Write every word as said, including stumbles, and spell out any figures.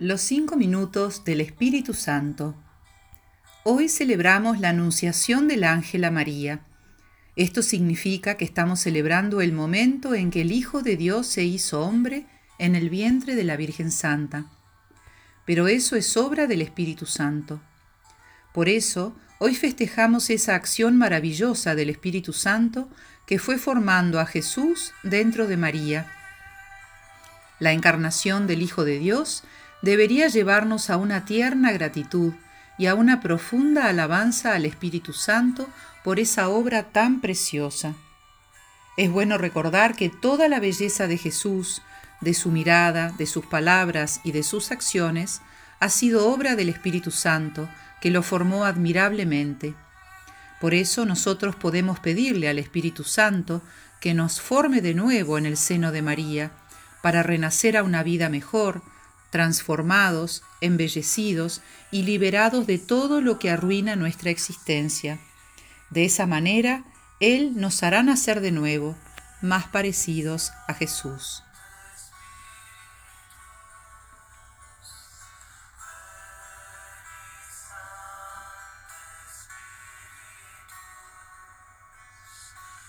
Los cinco minutos del Espíritu Santo. Hoy celebramos la Anunciación del ángel a María. Esto significa que estamos celebrando el momento en que el Hijo de Dios se hizo hombre en el vientre de la Virgen Santa. Pero eso es obra del Espíritu Santo. Por eso, hoy festejamos esa acción maravillosa del Espíritu Santo que fue formando a Jesús dentro de María. La encarnación del Hijo de Dios debería llevarnos a una tierna gratitud y a una profunda alabanza al Espíritu Santo por esa obra tan preciosa. Es bueno recordar que toda la belleza de Jesús, de su mirada, de sus palabras y de sus acciones, ha sido obra del Espíritu Santo, que lo formó admirablemente. Por eso nosotros podemos pedirle al Espíritu Santo que nos forme de nuevo en el seno de María, para renacer a una vida mejor, transformados, embellecidos y liberados de todo lo que arruina nuestra existencia. De esa manera, Él nos hará nacer de nuevo, más parecidos a Jesús.